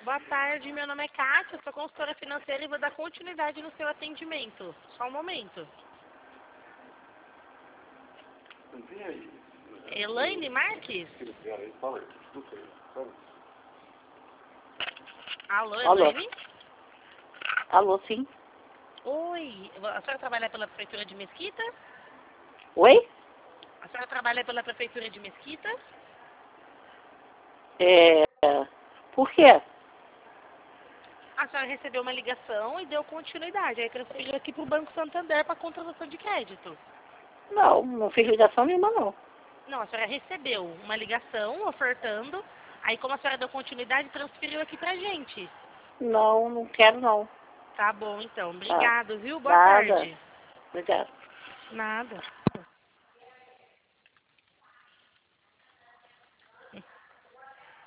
Boa tarde, meu nome é Kátia, sou consultora financeira e vou dar continuidade no seu atendimento. Só um momento. Elaine Marques? Alô, Elaine? Alô, sim. Oi, a senhora trabalha pela Prefeitura de Mesquita? Oi? A senhora trabalha pela Prefeitura de Mesquita? Por quê? A senhora recebeu uma ligação e deu continuidade, aí transferiu aqui para o Banco Santander para contratação de crédito. Não fiz ligação nenhuma, não. Não, a senhora recebeu uma ligação ofertando, aí como a senhora deu continuidade, transferiu aqui pra gente. Não quero, não. Tá bom, então. Obrigado, viu? Boa Nada. tarde. Obrigada. Nada.